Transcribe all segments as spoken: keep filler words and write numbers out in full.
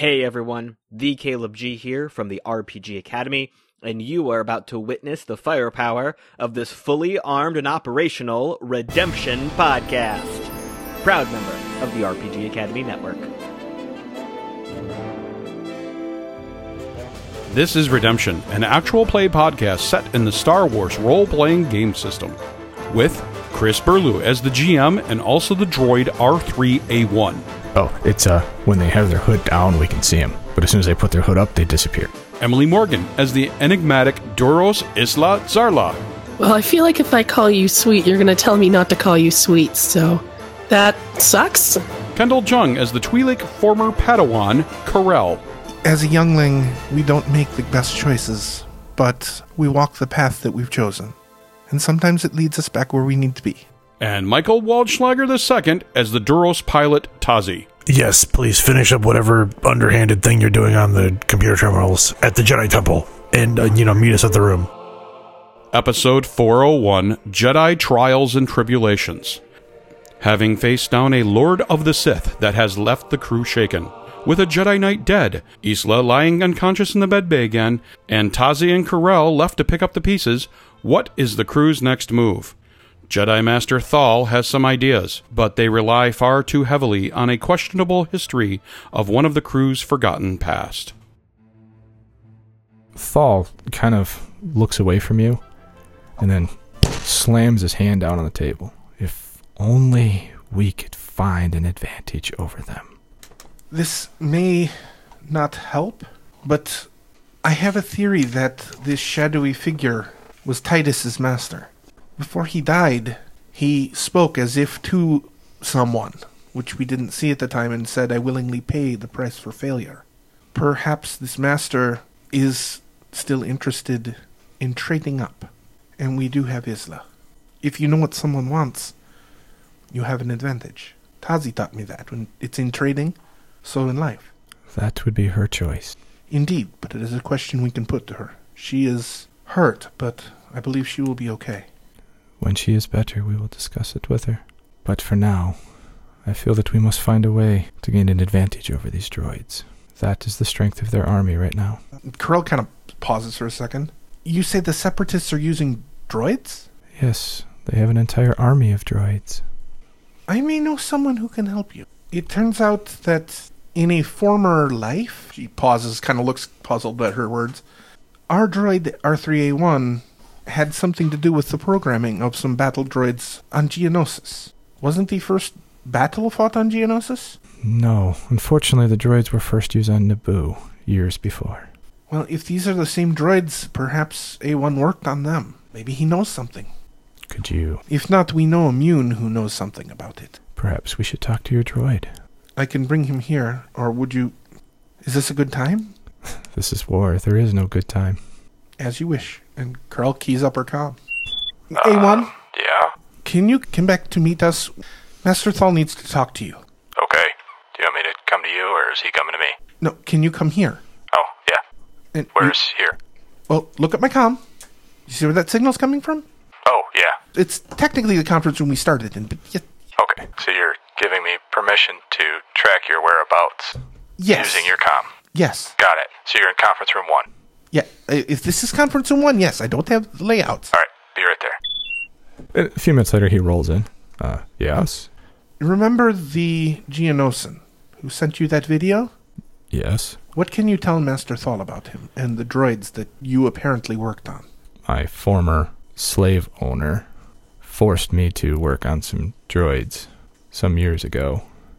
Hey everyone, the Caleb G here from the R P G Academy, and you are about to witness the firepower of this fully armed and operational Redemption podcast. Proud member of the R P G Academy Network. This is Redemption, an actual play podcast set in the Star Wars role-playing game system, with Chris Burlew as the G M and also the droid R three A one. Oh, it's uh when they have their hood down, we can see them. But as soon as they put their hood up, they disappear. Emily Morgan as the enigmatic Duros Isla Zarla. Well, I feel like if I call you sweet, you're going to tell me not to call you sweet, so that sucks. Kendall Jung as the Twi'lek former Padawan Karel. As a youngling, we don't make the best choices, but we walk the path that we've chosen. And sometimes it leads us back where we need to be. And Michael Waldschlager the second as the Duros pilot Tazi. Yes, please finish up whatever underhanded thing you're doing on the computer terminals at the Jedi Temple. And, uh, you know, meet us at the room. Episode four oh one, Jedi Trials and Tribulations. Having faced down a Lord of the Sith that has left the crew shaken, with a Jedi Knight dead, Isla lying unconscious in the medbay again, and Tazi and Karel left to pick up the pieces, what is the crew's next move? Jedi Master Thal has some ideas, but they rely far too heavily on a questionable history of one of the crew's forgotten past. Thal kind of looks away from you and then slams his hand down on the table. If only we could find an advantage over them. This may not help, but I have a theory that this shadowy figure was Titus's master. Before he died, he spoke as if to someone, which we didn't see at the time, and said, I willingly pay the price for failure. Perhaps this master is still interested in trading up, and we do have Isla. If you know what someone wants, you have an advantage. Tazi taught me that. When it's in trading, so in life. That would be her choice. Indeed, but it is a question we can put to her. She is hurt, but I believe she will be okay. When she is better, we will discuss it with her. But for now, I feel that we must find a way to gain an advantage over these droids. That is the strength of their army right now. Karel kind of pauses for a second. You say the Separatists are using droids? Yes, they have an entire army of droids. I may know someone who can help you. It turns out that in a former life, she pauses, kind of looks puzzled at her words, our droid R three A one had something to do with the programming of some battle droids on Geonosis. Wasn't the first battle fought on Geonosis? No, unfortunately the droids were first used on Naboo, years before. Well, if these are the same droids, perhaps A one worked on them. Maybe he knows something. Could you... If not, we know Immune who knows something about it. Perhaps we should talk to your droid. I can bring him here, or would you... Is this a good time? This is war. There is no good time. As you wish. And Karel keys up her comm. Uh, A one? Yeah? Can you come back to meet us? Master Thal needs to talk to you. Okay. Do you want me to come to you, or is he coming to me? No, can you come here? Oh, yeah. And Where's you, here? Well, look at my comm. You see where that signal's coming from? Oh, yeah. It's technically the conference room we started in, but yet... Okay, so you're giving me permission to track your whereabouts yes. using your comm? Yes. Got it. So you're in conference room one? Yeah, if this is conference room one, yes, I don't have layouts. All right, be right there. A few minutes later, he rolls in. Uh, yes? Remember the Geonosan who sent you that video? Yes. What can you tell Master Thal about him and the droids that you apparently worked on? My former slave owner forced me to work on some droids some years ago,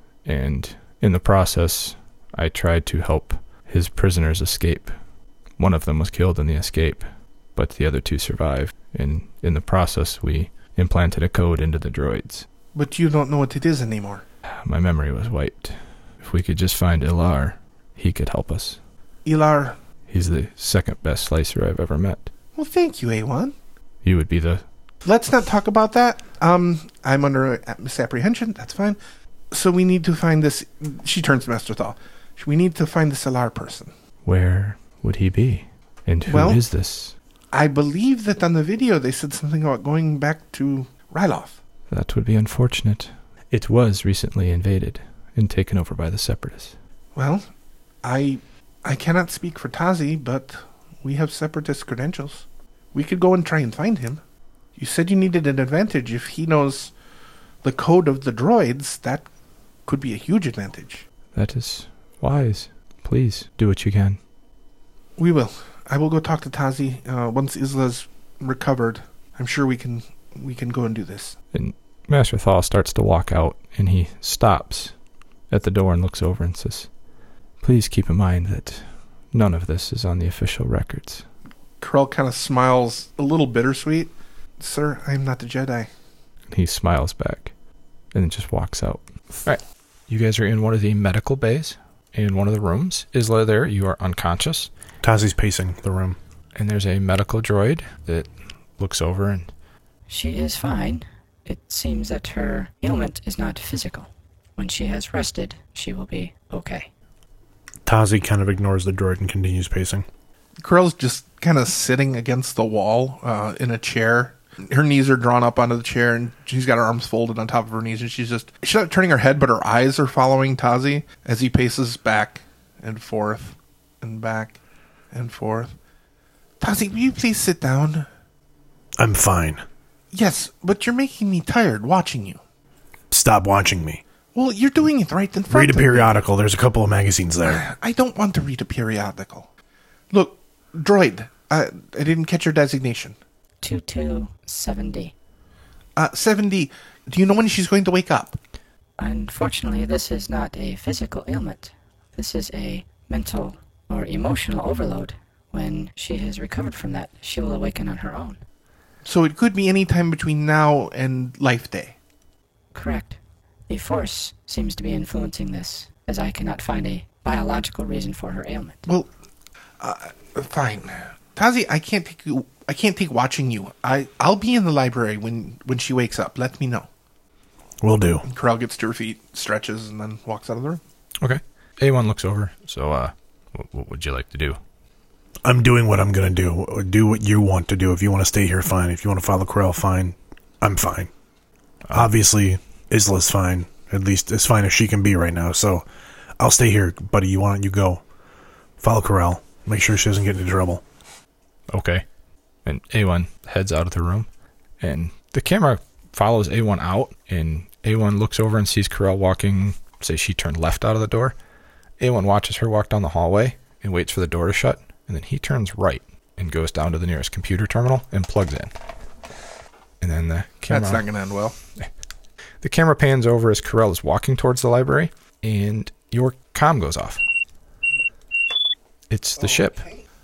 and in the process, I tried to help his prisoners escape. One of them was killed in the escape, but the other two survived, and in the process, we implanted a code into the droids. But you don't know what it is anymore. My memory was wiped. If we could just find Ilar, he could help us. Ilar? He's the second best slicer I've ever met. Well, thank you, A one. You would be the... Let's not talk about that. Um, I'm under misapprehension. That's fine. So we need to find this... She turns to Master Thal. We need to find this Ilar person. Where would he be? And who well, is this? I believe that on the video they said something about going back to Ryloth. That would be unfortunate. It was recently invaded and taken over by the Separatists. Well, I I cannot speak for Tazi, but we have separatist credentials. We could go and try and find him. You said you needed an advantage. If he knows the code of the droids, that could be a huge advantage. That is wise. Please, do what you can. We will. I will go talk to Tazi. Uh, once Isla's recovered, I'm sure we can we can go and do this. And Master Thal starts to walk out, and he stops at the door and looks over and says, please keep in mind that none of this is on the official records. Corell kind of smiles, a little bittersweet. Sir, I am not the Jedi. He smiles back and then just walks out. All right. You guys are in one of the medical bays in one of the rooms. Isla there, you are unconscious. Tazi's pacing the room. And there's a medical droid that looks over and... She is fine. It seems that her ailment is not physical. When she has rested, she will be okay. Tazi kind of ignores the droid and continues pacing. Corell's just kind of sitting against the wall uh, in a chair. Her knees are drawn up onto the chair, and she's got her arms folded on top of her knees, and she's just... She's not turning her head, but her eyes are following Tazi as he paces back and forth and back and forth. Tazi, will you please sit down? I'm fine. Yes, but you're making me tired watching you. Stop watching me. Well, you're doing it right in front Read a of me. periodical. There's a couple of magazines there. I don't want to read a periodical. Look, droid, I, I didn't catch your designation. two two seven D. Uh, seventy. Do you know when she's going to wake up? Unfortunately, this is not a physical ailment. This is a mental or emotional overload. When she has recovered from that, she will awaken on her own. So it could be any time between now and Life Day. Correct. The Force seems to be influencing this, as I cannot find a biological reason for her ailment. Well, uh, fine. Tazi, I can't take you. I can't take watching you. I I'll be in the library when when she wakes up. Let me know. Will do. And Corell gets to her feet, stretches, and then walks out of the room. Okay. A one looks over. So, uh, what, what would you like to do? I'm doing what I'm going to do. Do what you want to do. If you want to stay here, fine. If you want to follow Corell, fine. I'm fine. Um, Obviously, Isla's fine. At least as fine as she can be right now. So, I'll stay here, buddy. You want it, you go. Follow Corell. Make sure she doesn't get into trouble. Okay. And A one heads out of the room. And the camera follows A one out. And A one looks over and sees Corell walking. Say she turned left out of the door. A one watches her walk down the hallway and waits for the door to shut. And then he turns right and goes down to the nearest computer terminal and plugs in. And then the camera... That's not going to end well. The camera pans over as Corell is walking towards the library, and your comm goes off. It's the ship.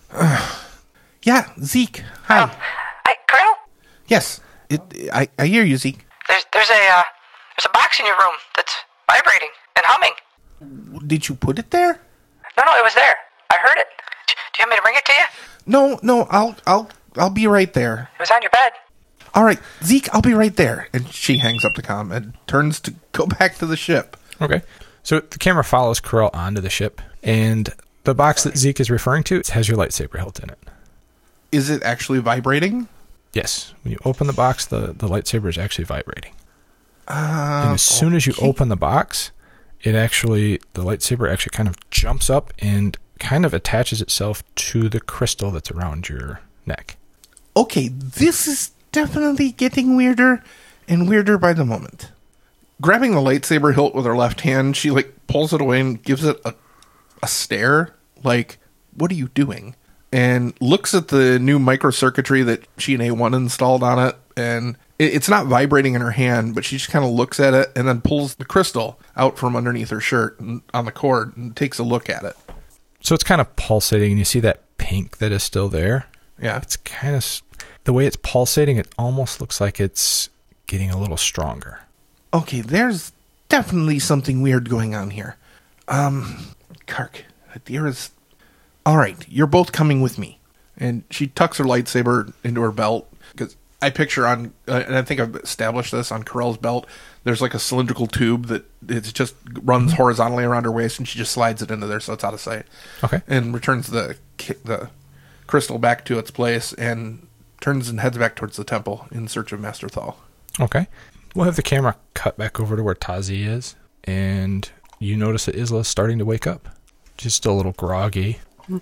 Yeah, Zeke. Hi. Um, hi, Colonel? Yes, it, I, I hear you, Zeke. There's there's a uh, there's a box in your room that's vibrating and humming. Did you put it there? No, no, it was there. I heard it. D- do you want me to bring it to you? No, no, I'll I'll I'll be right there. It was on your bed. All right, Zeke, I'll be right there. And she hangs up the comm and turns to go back to the ship. Okay. So the camera follows Corell onto the ship, and the box that Zeke is referring to has your lightsaber hilt in it. Is it actually vibrating? Yes. When you open the box, the, the lightsaber is actually vibrating. Uh, and as soon as you okay. open the box, it actually, the lightsaber actually kind of jumps up and kind of attaches itself to the crystal that's around your neck. Okay, this is definitely getting weirder and weirder by the moment. Grabbing the lightsaber hilt with her left hand, she like pulls it away and gives it a, a stare, like, what are you doing? And looks at the new microcircuitry that she and A one installed on it, and it, it's not vibrating in her hand, but she just kind of looks at it and then pulls the crystal out from underneath her shirt and, on the cord and takes a look at it. So it's kind of pulsating, and you see that pink that is still there. Yeah. It's kind of, the way it's pulsating, it almost looks like it's getting a little stronger. Okay, there's definitely something weird going on here. Um, Kark, there is... All right, you're both coming with me. And she tucks her lightsaber into her belt. Because I picture on, uh, and I think I've established this, on Corell's belt, there's like a cylindrical tube that it just runs horizontally around her waist, and she just slides it into there so it's out of sight. Okay. And returns the the crystal back to its place and turns and heads back towards the temple in search of Master Thal. Okay. We'll have the camera cut back over to where Tazi is, and you notice that Isla is starting to wake up. She's still a little groggy.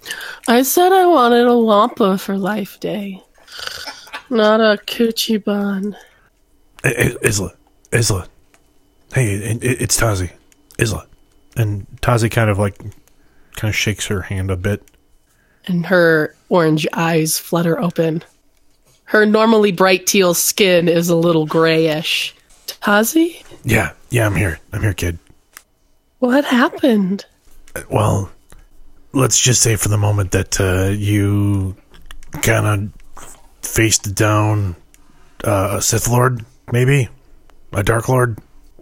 I said I wanted a Wampa for Life Day. Not a coochie bun. Hey, Isla. Isla. Hey, it, it, it's Tazi. Isla. And Tazi kind of like, kind of shakes her hand a bit. And her orange eyes flutter open. Her normally bright teal skin is a little grayish. Tazi? Yeah, yeah, I'm here. I'm here, kid. What happened? Well, let's just say for the moment that uh, you kind of faced down uh, a Sith Lord, maybe? A Dark Lord?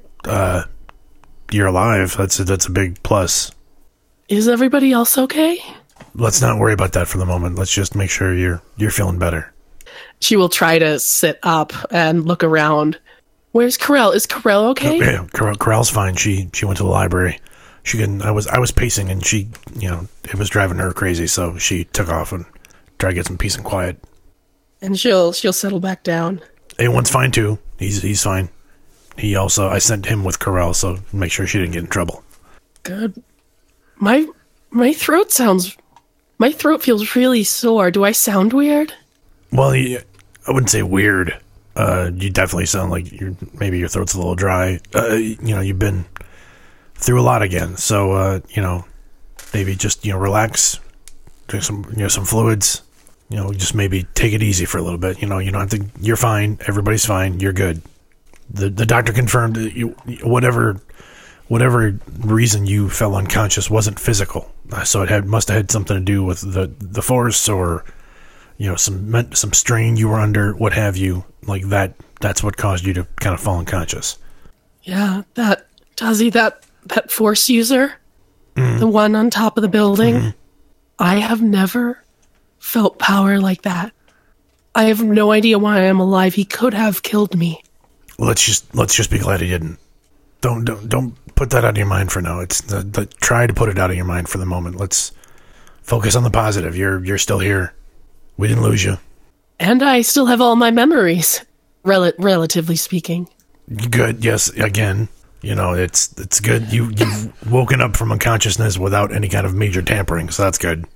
Uh, you're alive. That's a, that's a big plus. Is everybody else okay? Let's not worry about that for the moment. Let's just make sure you're you're feeling better. She will try to sit up and look around. Where's Corell? Is Corell okay? Oh, yeah, Corell, Corell's fine. She she went to the library. She can. I was I was pacing, and she, you know, it was driving her crazy. So she took off and tried to get some peace and quiet. And she'll she'll settle back down. A one's fine too. He's he's fine. He also I sent him with Corell, so make sure she didn't get in trouble. Good. My my throat sounds. My throat feels really sore. Do I sound weird? Well, I wouldn't say weird. Uh, you definitely sound like you're, maybe your throat's a little dry. Uh, you know, you've been through a lot again, so uh, you know, maybe just you know relax, drink some you know some fluids. You know, just maybe take it easy for a little bit. You know, you don't have to. You're fine. Everybody's fine. You're good. The the doctor confirmed that you whatever whatever reason you fell unconscious wasn't physical. So it had must have had something to do with the the force or you know some some strain you were under, what have you, like that. That's what caused you to kind of fall unconscious. Yeah, that Tazi, that that force user, mm. the one on top of the building. Mm-hmm. I have never felt power like that. I have no idea why I'm alive. He could have killed me. Let's just let's just be glad he didn't. Don't don't don't put that out of your mind for now. It's the, the try to put it out of your mind for the moment. Let's focus on the positive. You're you're still here. We didn't lose you. And I still have all my memories, rel- relatively speaking. Good. Yes. Again, you know it's it's good. You you've woken up from unconsciousness without any kind of major tampering, so that's good.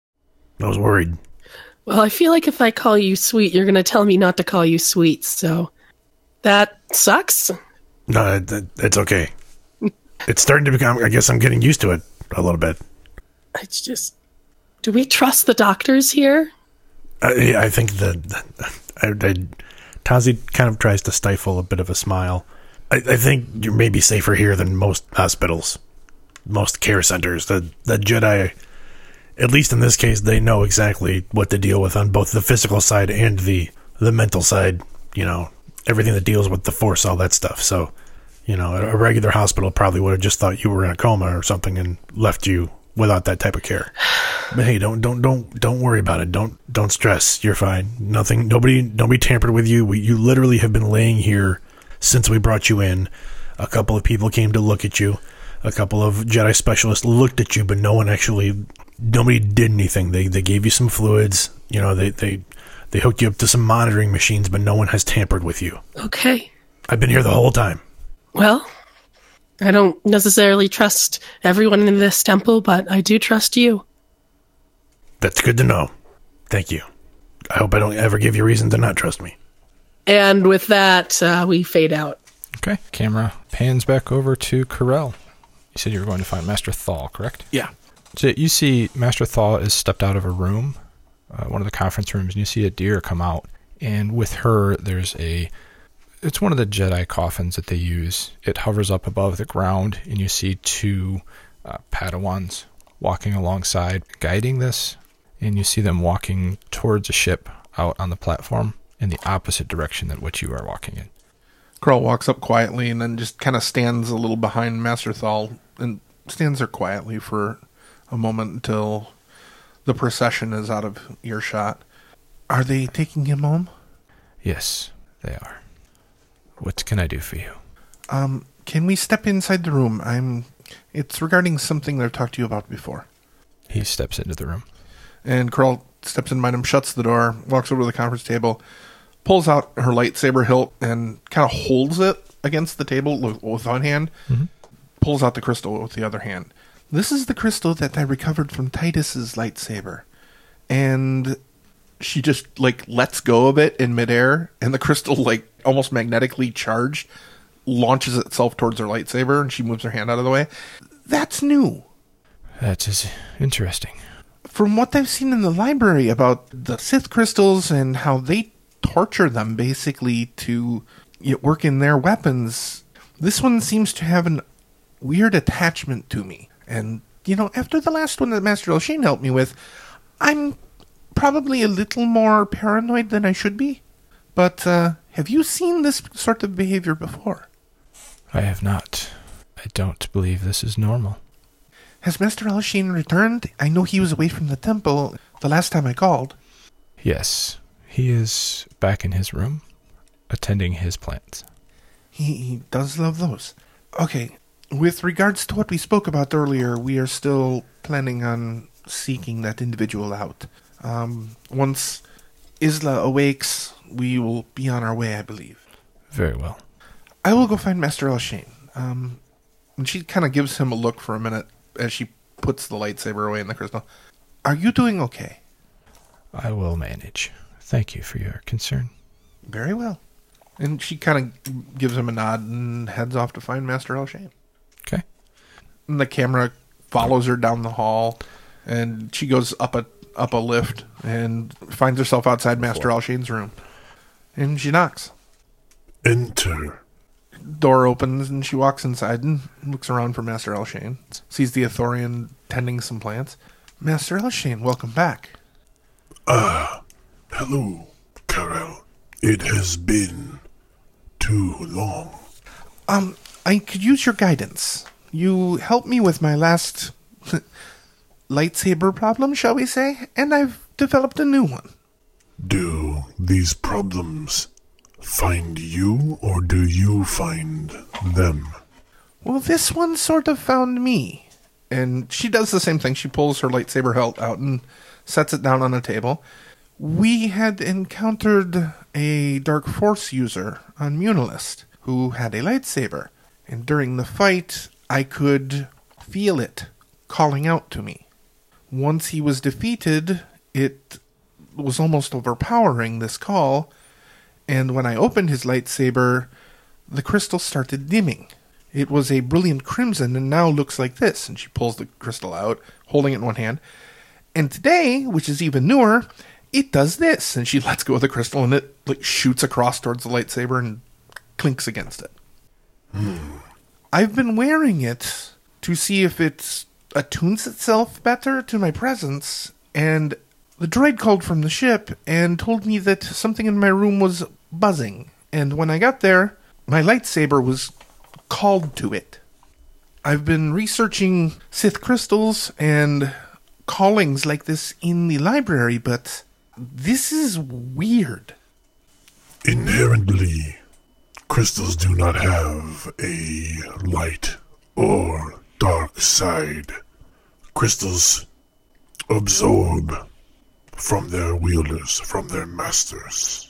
I was worried. Well, I feel like if I call you sweet, you're going to tell me not to call you sweet. So that sucks. No, it, it, it's okay. It's starting to become, I guess I'm getting used to it a little bit. It's just, do we trust the doctors here? I, I think that I, I, Tazi kind of tries to stifle a bit of a smile. I, I think you're maybe safer here than most hospitals, most care centers. The, the Jedi, at least in this case, they know exactly what to deal with on both the physical side and the, the mental side, you know. Everything that deals with the force, all that stuff. So, you know, a regular hospital probably would have just thought you were in a coma or something and left you without that type of care. But hey, don't don't don't don't worry about it. Don't don't stress. You're fine. Nothing. Nobody nobody tampered with you. We, you literally have been laying here since we brought you in. A couple of people came to look at you. A couple of Jedi specialists looked at you, but no one actually. Nobody did anything. They they gave you some fluids. You know, they they. They hooked you up to some monitoring machines, but no one has tampered with you. Okay. I've been here the whole time. Well, I don't necessarily trust everyone in this temple, but I do trust you. That's good to know. Thank you. I hope I don't ever give you reason to not trust me. And with that, uh, we fade out. Okay. Camera pans back over to Corell. You said you were going to find Master Thal, correct? Yeah. So you see Master Thal is stepped out of a room. Uh, one of the conference rooms, and you see a deer come out, and with her there's a it's one of the Jedi coffins that they use. It hovers up above the ground, and you see two uh, Padawans walking alongside, guiding this, and you see them walking towards a ship out on the platform in the opposite direction than what you are walking in. Corell walks up quietly and then just kind of stands a little behind Master Thal and stands there quietly for a moment until the procession is out of earshot. Are they taking him home? Yes, they are. What can I do for you? Um, can we step inside the room? I'm. It's regarding something that I've talked to you about before. He steps into the room. And Corell steps in behind him, shuts the door, walks over to the conference table, pulls out her lightsaber hilt, and kind of holds it against the table with one hand, mm-hmm. pulls out the crystal with the other hand. This is the crystal that I recovered from Titus's lightsaber. And she just, like, lets go of it in midair, and the crystal, like, almost magnetically charged, launches itself towards her lightsaber, and she moves her hand out of the way. That's new. That is interesting. From what I've seen in the library about the Sith crystals and how they torture them, basically, to you know, work in their weapons, this one seems to have an weird attachment to me. And, you know, after the last one that Master Elshane helped me with, I'm probably a little more paranoid than I should be. But, uh, have you seen this sort of behavior before? I have not. I don't believe this is normal. Has Master Elshane returned? I know he was away from the temple the last time I called. Yes, he is back in his room, attending his plants. He, he does love those. Okay, with regards to what we spoke about earlier, we are still planning on seeking that individual out. Um, once Isla awakes, we will be on our way, I believe. Very well. I will go find Master Elshane. Um, and she kind of gives him a look for a minute as she puts the lightsaber away in the crystal. Are you doing okay? I will manage. Thank you for your concern. Very well. And she kind of gives him a nod and heads off to find Master Elshane. Okay. And the camera follows her down the hall, and she goes up a up a lift and finds herself outside Master Elshane's room. And she knocks. Enter. Door opens, and she walks inside and looks around for Master Elshane. Sees the Ithorian tending some plants. Master Elshane, welcome back. Ah, hello, Karel. It has been too long. Um, I could use your guidance. You helped me with my last lightsaber problem, shall we say, and I've developed a new one. Do these problems find you, or do you find them? Well, this one sort of found me. And she does the same thing. She pulls her lightsaber hilt out and sets it down on a table. We had encountered a Dark Force user on Munilist who had a lightsaber. And during the fight, I could feel it calling out to me. Once he was defeated, it was almost overpowering, this call. And when I opened his lightsaber, the crystal started dimming. It was a brilliant crimson and now looks like this. And she pulls the crystal out, holding it in one hand. And today, which is even newer, it does this. And she lets go of the crystal and it like shoots across towards the lightsaber and clinks against it. Hmm. I've been wearing it to see if it attunes itself better to my presence. And the droid called from the ship and told me that something in my room was buzzing. And when I got there, my lightsaber was called to it. I've been researching Sith crystals and callings like this in the library, but this is weird. Inherently, crystals do not have a light or dark side. Crystals absorb from their wielders, from their masters.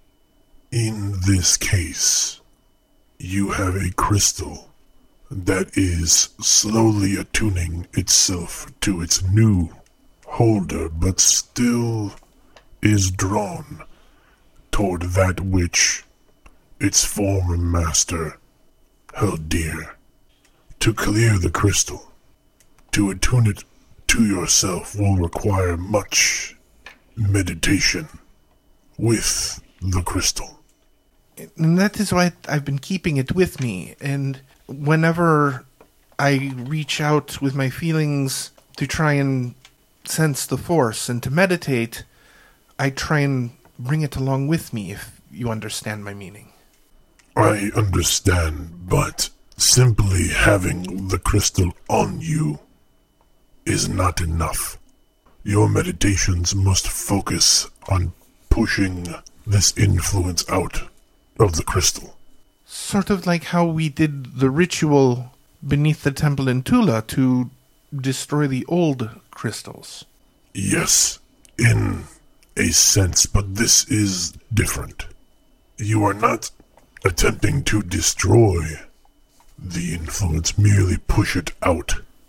In this case, you have a crystal that is slowly attuning itself to its new holder, but still is drawn toward that which its former master held dear. To clear the crystal, to attune it to yourself, will require much meditation with the crystal. And that is why I've been keeping it with me. And whenever I reach out with my feelings to try and sense the Force and to meditate, I try and bring it along with me, if you understand my meaning. I understand, but simply having the crystal on you is not enough. Your meditations must focus on pushing this influence out of the crystal. Sort of like how we did the ritual beneath the temple in Tula to destroy the old crystals. Yes, in a sense, but this is different. You are not attempting to destroy the influence, merely push it out.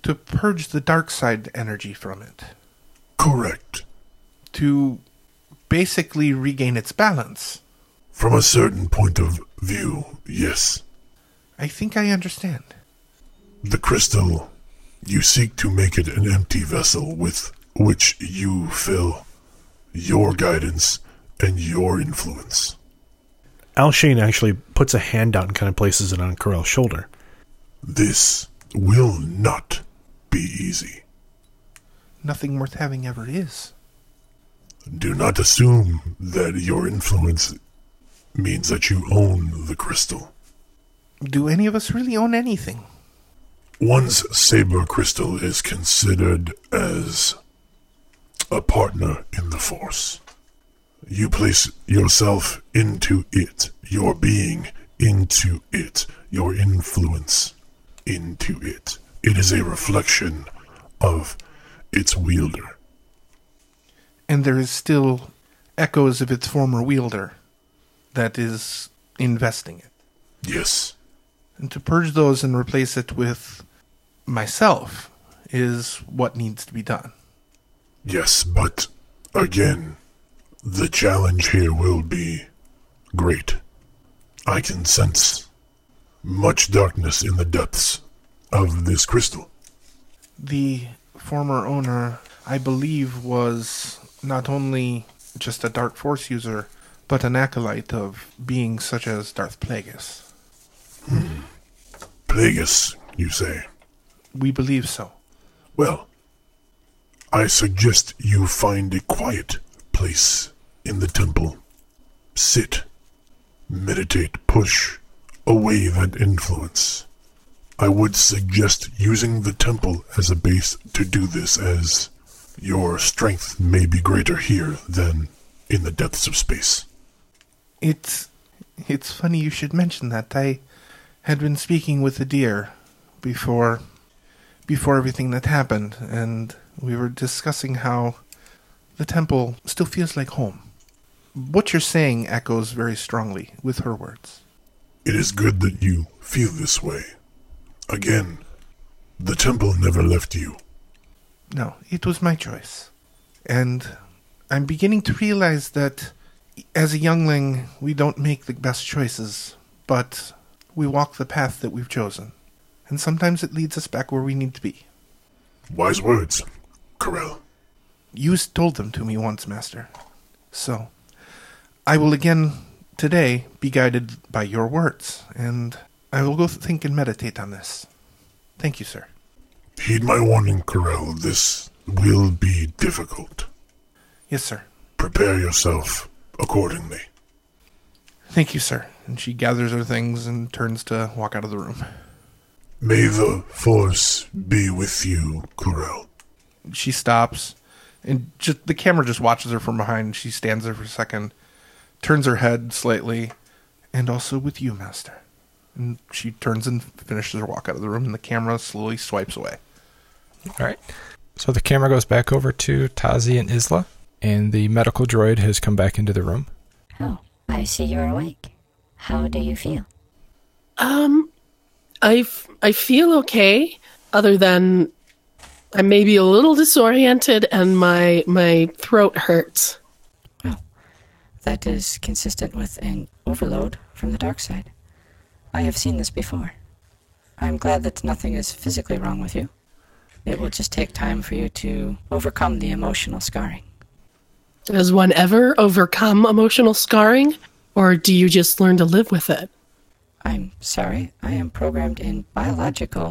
To purge the dark side energy from it. Correct. To basically regain its balance. From a certain point of view, yes. I think I understand. The crystal, you seek to make it an empty vessel with which you fill your guidance and your influence. Alshane actually puts a hand out and kind of places it on Corell's shoulder. This will not be easy. Nothing worth having ever is. Do not assume that your influence means that you own the crystal. Do any of us really own anything? One's saber crystal is considered as a partner in the Force. You place yourself into it, your being into it, your influence into it. It is a reflection of its wielder. And there is still echoes of its former wielder that is investing it. Yes. And to purge those and replace it with myself is what needs to be done. Yes, but again, the challenge here will be great. I can sense much darkness in the depths of this crystal. The former owner, I believe, was not only just a Dark Force user, but an acolyte of beings such as Darth Plagueis. Hmm. Plagueis, you say? We believe so. Well, I suggest you find a quiet place in the temple. Sit, meditate, push away that influence. I would suggest using the temple as a base to do this, as your strength may be greater here than in the depths of space. It's, it's funny you should mention that. I had been speaking with the deer before, before everything that happened, and we were discussing how the temple still feels like home. What you're saying echoes very strongly with her words. It is good that you feel this way. Again, the temple never left you. No, it was my choice. And I'm beginning to realize that as a youngling, we don't make the best choices, but we walk the path that we've chosen. And sometimes it leads us back where we need to be. Wise words, Corell. You told them to me once, Master. So, I will again today be guided by your words, and I will go think and meditate on this. Thank you, sir. Heed my warning, Corell. This will be difficult. Yes, sir. Prepare yourself accordingly. Thank you, sir. And she gathers her things and turns to walk out of the room. May the Force be with you, Corell. She stops, and just the camera just watches her from behind. She stands there for a second, turns her head slightly, and also with you, Master. And she turns and finishes her walk out of the room, and the camera slowly swipes away. All right. So the camera goes back over to Tazi and Isla, and the medical droid has come back into the room. Oh, I see you're awake. How do you feel? Um, I, f- I feel okay, other than I may be a little disoriented and my my throat hurts. Oh, that is consistent with an overload from the dark side. I have seen this before. I'm glad that nothing is physically wrong with you. It will just take time for you to overcome the emotional scarring. Does one ever overcome emotional scarring, or do you just learn to live with it? I'm sorry, I am programmed in biological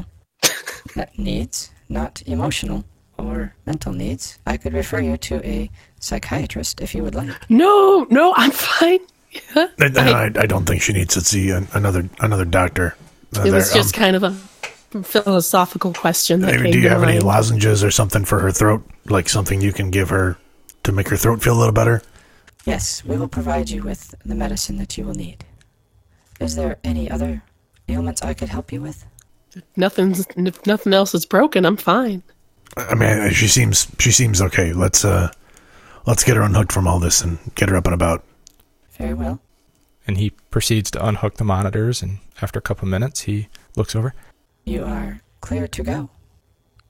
needs, not emotional or mental needs. I could refer you to a psychiatrist if you would like. No, no, I'm fine. I, I, I don't think she needs to see an, another another doctor. Uh, it was there. just um, kind of a philosophical question that maybe, came do you to have mind. any lozenges or something for her throat? Like something you can give her to make her throat feel a little better? Yes, we will provide you with the medicine that you will need. Is there any other ailments I could help you with? Nothing's, if nothing else is broken, I'm fine. I mean, she seems she seems okay. Let's uh, let's get her unhooked from all this and get her up and about. Very well. And he proceeds to unhook the monitors, and after a couple minutes, he looks over. You are clear to go.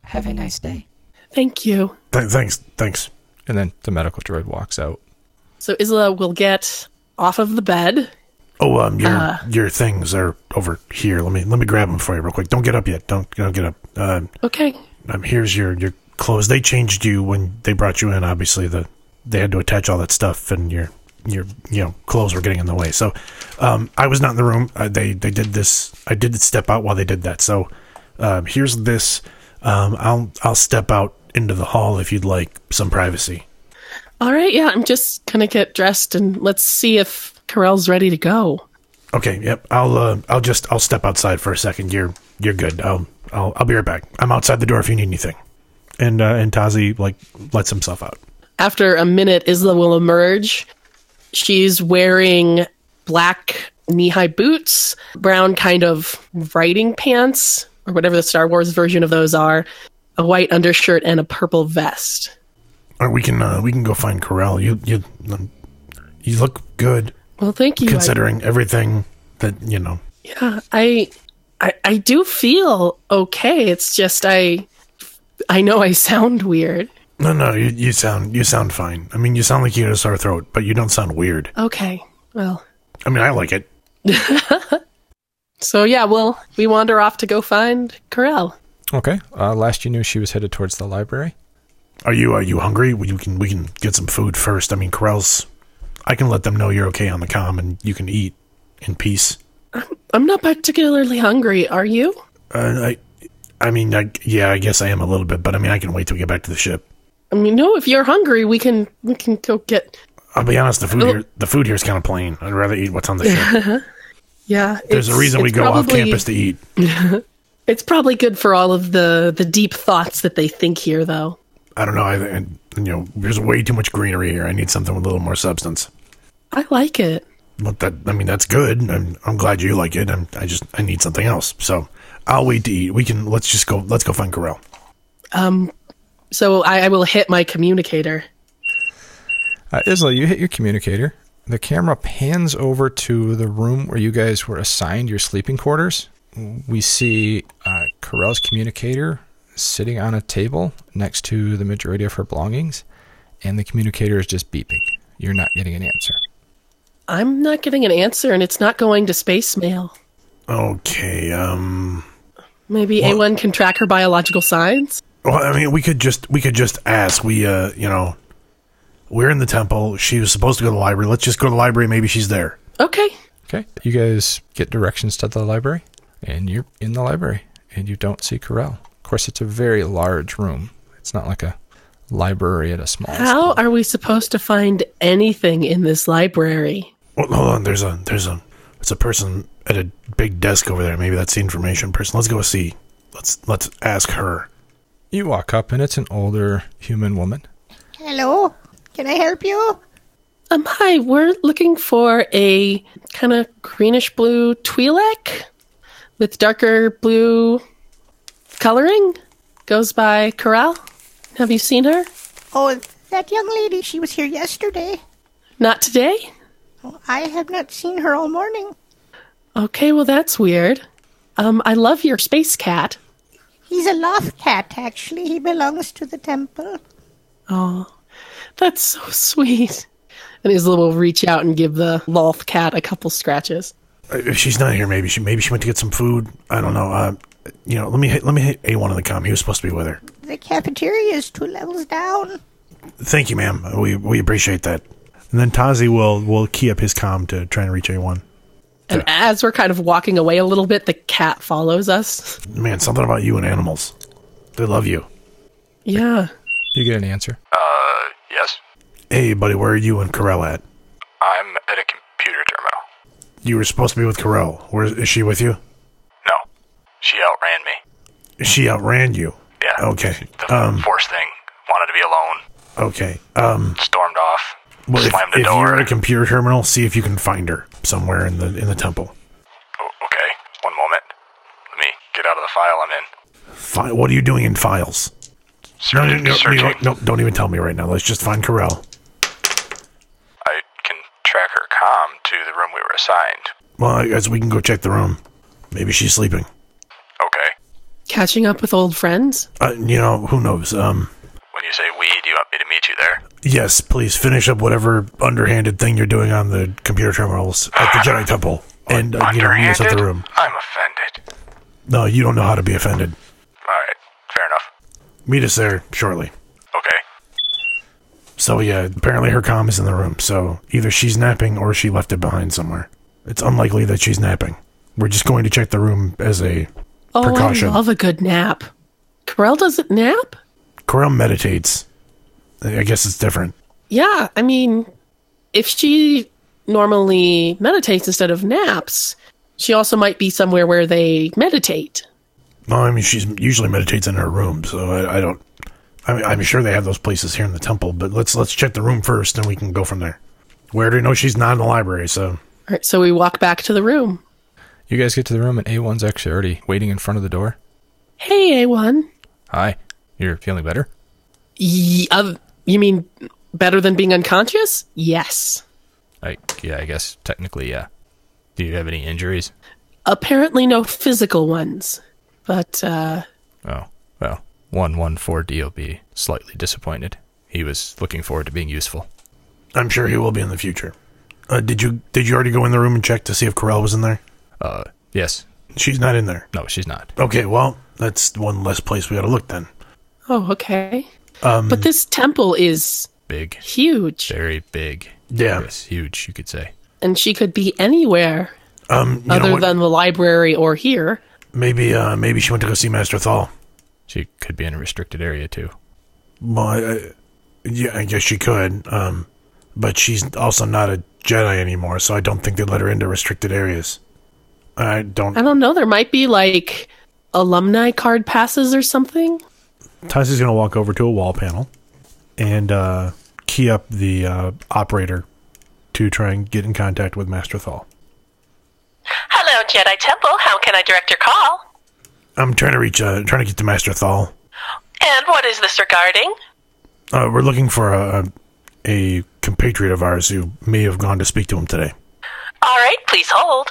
Have a nice day. Thank you. Th- thanks, thanks. And then the medical droid walks out. So Isla will get off of the bed. Oh, um, your Uh, your things are over here. Let me let me grab them for you real quick. Don't get up yet. Don't don't get up. Um, Okay. um, here's your your clothes. They changed you when they brought you in. Obviously, the they had to attach all that stuff, and your your you know clothes were getting in the way. So, um, I was not in the room. Uh, they they did this. I did step out while they did that. So, um, here's this. Um, I'll I'll step out into the hall if you'd like some privacy. All right, yeah, I'm just gonna get dressed and let's see if Carell's ready to go. Okay, yep. I'll uh, I'll just I'll step outside for a second. You're you're good. I'll I'll I'll be right back. I'm outside the door if you need anything. And uh, and Tazi like lets himself out. After a minute, Isla will emerge. She's wearing black knee-high boots, brown kind of riding pants, or whatever the Star Wars version of those are, a white undershirt, and a purple vest. All right, we can uh, we can go find Carell. You you um, you look good. Well, thank you. Considering I, everything that you know. Yeah, I, I I do feel okay. It's just I I know I sound weird. No, no, you you sound you sound fine. I mean, you sound like you had a sore throat, but you don't sound weird. Okay, well. I mean, I like it. So yeah, well, we wander off to go find Carell. Okay. Uh, last you knew, she was headed towards the library. Are you are you hungry? We can we can get some food first. I mean, Carell's. I can let them know you're okay on the comm, and you can eat in peace. I'm, I'm not particularly hungry. Are you? Uh, I, I mean, I, yeah, I guess I am a little bit, but I mean, I can wait till we get back to the ship. I mean, no. If you're hungry, we can we can go get. I'll be honest. The food here, the food here is kind of plain. I'd rather eat what's on the ship. Yeah, there's a reason we go probably, off campus to eat. It's probably good for all of the the deep thoughts that they think here, though. I don't know. I, I you know, there's way too much greenery here. I need something with a little more substance. I like it. But that, I mean, that's good. I'm, I'm glad you like it. I'm, I just, I need something else. So I'll wait to eat. We can, let's just go, let's go find Carell. Um, so I, I will hit my communicator. Uh, Isla, you hit your communicator. The camera pans over to the room where you guys were assigned your sleeping quarters. We see uh, Carell's communicator sitting on a table next to the majority of her belongings, and the communicator is just beeping. You're not getting an answer. I'm not getting an answer, and it's not going to space mail. Okay, um... Maybe well, A one can track her biological signs? Well, I mean, we could just, we could just ask. We, uh, you know, we're in the temple. She was supposed to go to the library. Let's just go to the library. Maybe she's there. Okay. Okay. You guys get directions to the library, and you're in the library, and you don't see Carell. Of course, it's a very large room. It's not like a library at a small How school. are we supposed to find anything in this library? Well, hold on. There's a, there's a, it's a person at a big desk over there. Maybe that's the information person. Let's go see. Let's, let's ask her. You walk up, and it's an older human woman. Hello. Can I help you? Um, hi. We're looking for a kind of greenish blue Twi'lek with darker blue coloring. Goes by Carell. Have you seen her? Oh, that young lady. She was here yesterday. Not today? Oh, I have not seen her all morning. Okay, well, that's weird. Um, I love your space cat. He's a loth cat, actually. He belongs to the temple. Oh, that's so sweet. And Isla will reach out and give the loth cat a couple scratches. If she's not here, maybe she maybe she went to get some food. I don't know. Uh, you know, let me hit, let me hit A one on the comm. He was supposed to be with her. The cafeteria is two levels down. Thank you, ma'am. We we appreciate that. And then Tazi will will key up his comm to try and reach A one. And yeah. As we're kind of walking away a little bit, the cat follows us. Man, something about you and animals. They love you. Yeah. You get an answer. Uh, yes? Hey, buddy, where are you and Carell at? I'm at a computer terminal. You were supposed to be with Carell. Where is she with you? No. She outran me. She outran you? Yeah. Okay. The um, force thing. Wanted to be alone. Okay. Um, Stormed off. Well, slammed if, the if door. you're at a computer terminal, see if you can find her somewhere in the in the temple. Oh, okay. One moment. Let me get out of the file I'm in. Fi- what are you doing in files? Search- no, no, no, searching. no, no, don't even tell me right now. Let's just find Carell. I can track her comm to the room we were assigned. Well, I guess we can go check the room. Maybe she's sleeping. Okay. Catching up with old friends? Uh, you know, who knows? Um, When you say we, do you want me to meet you there? yes, please finish up whatever underhanded thing you're doing on the computer terminals at the Jedi Temple. And, uh, you know, meet us at the room. I'm offended. No, you don't know how to be offended. All right, fair enough. Meet us there shortly. Okay. So, yeah, apparently her comm is in the room, so either she's napping or she left it behind somewhere. It's unlikely that she's napping. We're just going to check the room as a Oh, precaution. I love a good nap. Corell doesn't nap? Corell meditates. I guess it's different. Yeah, I mean, if she normally meditates instead of naps, she also might be somewhere where they meditate. Well, I mean, she usually meditates in her room, so I, I don't... I mean, I'm sure they have those places here in the temple, but let's let's check the room first, and we can go from there. We already know she's not in the library, so... All right, so we walk back to the room. You guys get to the room, and A one's actually already waiting in front of the door. Hey, A one. Hi. You're feeling better? Y- uh, you mean better than being unconscious? Yes. I, yeah, I guess technically, yeah. Do you have any injuries? Apparently no physical ones. But, uh... Oh, well, one one four D will be slightly disappointed. He was looking forward to being useful. I'm sure he will be in the future. Uh, did you did you already go in the room and check to see if Corell was in there? Uh, yes. She's not in there. No, she's not. Okay, well, that's one less place we gotta look then. Oh, okay. Um, but this temple is... Big. Huge. Very big. Yeah. Yes, huge, you could say. And she could be anywhere um, you other know what? than the library or here. Maybe uh, maybe she went to go see Master Thal. She could be in a restricted area, too. Well, I, I, yeah, I guess she could. Um, but she's also not a Jedi anymore, so I don't think they'd let her into restricted areas. I don't... I don't know. There might be, like, alumni card passes or something. Tazi's going to walk over to a wall panel and uh, key up the uh, operator to try and get in contact with Master Thal. Hello, Jedi Temple. How can I direct your call? I'm trying to reach, uh, trying to get to Master Thal. And what is this regarding? Uh, we're looking for a, a compatriot of ours who may have gone to speak to him today. All right, please hold.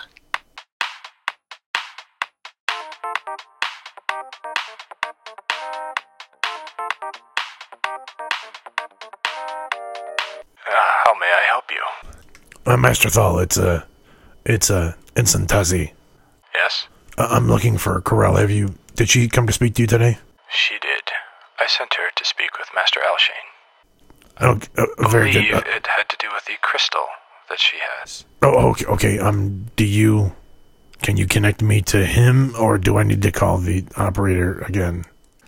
Uh, how may I help you? Uh, Master Thal, it's a, uh, it's a uh, Ensign Tazi. Yes? Uh, I'm looking for Corell. Have you? Did she come to speak to you today? She did. I sent her to speak with Master Alshane. Oh, uh, very believe good. Uh, it had to do with the crystal that she has. oh, okay. Okay. Um, do you? Can you connect me to him, or do I need to call the operator again?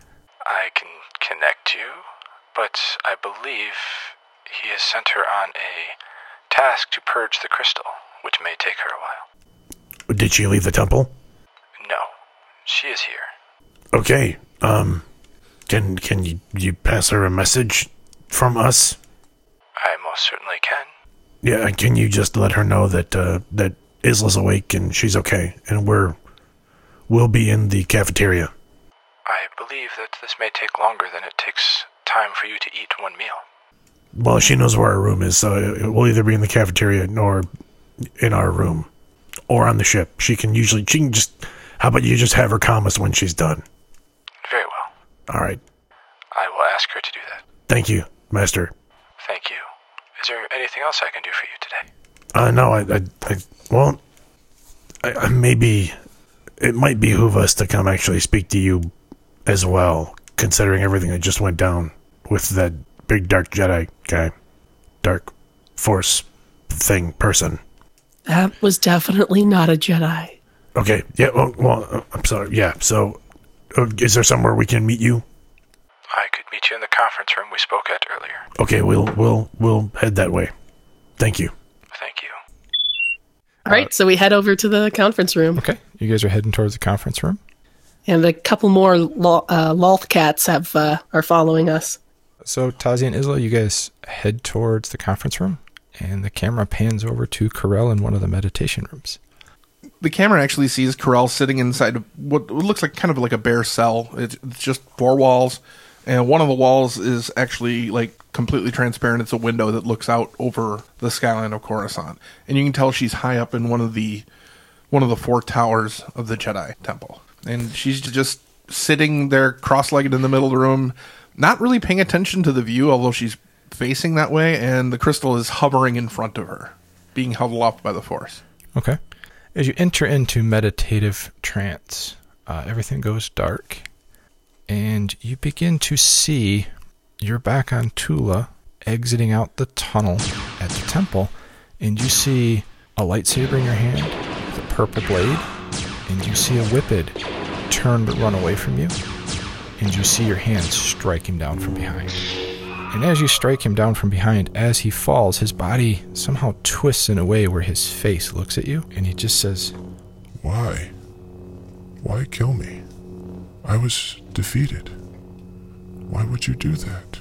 I can connect you, but I believe he has sent her on a task to purge the crystal, which may take her a while. Did she leave the temple? No, she is here. Okay. Um, can can you you pass her a message from us? I most certainly can. Yeah. Can you just let her know that uh, that Isla's awake and she's okay, and we're we'll be in the cafeteria. I believe that this may take longer than it takes time for you to eat one meal. Well, she knows where our room is, so it will either be in the cafeteria or in our room, or on the ship. She can usually, she can just, how about you just have her calm us when she's done? Very well. All right. I will ask her to do that. Thank you, Master. Thank you. Is there anything else I can do for you today? Uh, no, I, I, I well, I, I maybe, it might behoove us to come actually speak to you as well, considering everything that just went down with that big dark Jedi guy, dark force thing person. That was definitely not a Jedi. Okay, yeah, well, well uh, I'm sorry, yeah, so, uh, is there somewhere we can meet you? I could meet you in the conference room we spoke at earlier. Okay, we'll, we'll, we'll head that way. Thank you. Thank you. All right, so we head over to the conference room. Okay, you guys are heading towards the conference room. And a couple more lo- uh, Lothcats have uh, are following us. So Tazi and Isla, you guys head towards the conference room, and the camera pans over to Corell in one of the meditation rooms. The camera actually sees Corell sitting inside what looks like kind of like a bare cell. It's just four walls, and one of the walls is actually like completely transparent. It's a window that looks out over the skyline of Coruscant, and you can tell she's high up in one of the one of the four towers of the Jedi Temple. And she's just sitting there cross-legged in the middle of the room, not really paying attention to the view, although she's facing that way, and the crystal is hovering in front of her, being held aloft by the force. Okay. As you enter into meditative trance, uh, everything goes dark, and you begin to see you're back on Tula, exiting out the tunnel at the temple, and you see a lightsaber in your hand with a purple blade, and you see a whippet turn to run away from you, and you see your hand strike him down from behind. And as you strike him down from behind, as he falls, his body somehow twists in a way where his face looks at you, and he just says, Why? Why kill me? I was defeated. Why would you do that?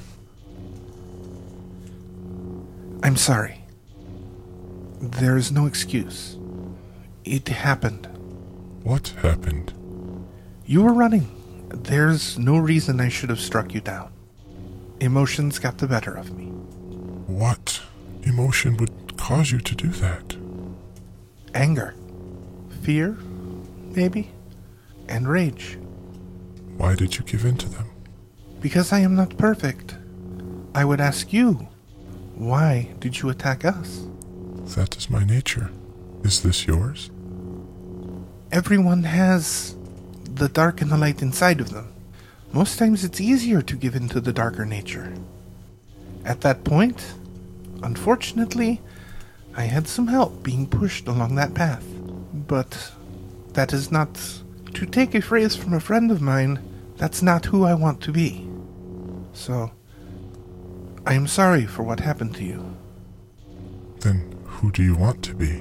I'm sorry. There is no excuse. It happened. What happened? You were running. There's no reason I should have struck you down. Emotions got the better of me. What emotion would cause you to do that? Anger. Fear, maybe? And rage. Why did you give in to them? Because I am not perfect. I would ask you, why did you attack us? That is my nature. Is this yours? Everyone has the dark and the light inside of them. Most times it's easier to give in to the darker nature. At that point, unfortunately, I had some help being pushed along that path. But that is not, to take a phrase from a friend of mine, that's not who I want to be. So, I am sorry for what happened to you. Then who do you want to be?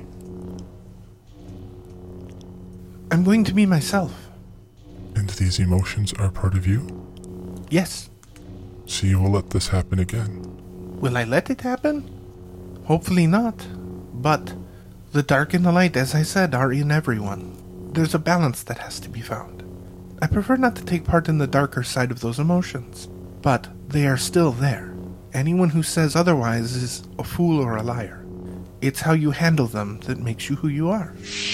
I'm going to be myself. And these emotions are part of you? Yes. So you will let this happen again? Will I let it happen? Hopefully not. But the dark and the light, as I said, are in everyone. There's a balance that has to be found. I prefer not to take part in the darker side of those emotions, but they are still there. Anyone who says otherwise is a fool or a liar. It's how you handle them that makes you who you are.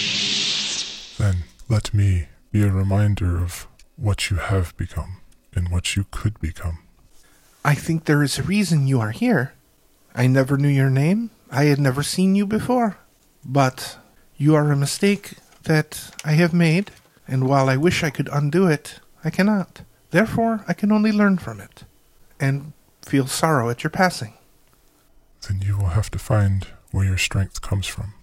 Then let me be a reminder of what you have become and what you could become. I think there is a reason you are here. I never knew your name. I had never seen you before. But you are a mistake that I have made, and while I wish I could undo it, I cannot. Therefore, I can only learn from it, and feel sorrow at your passing. Then you will have to find where your strength comes from.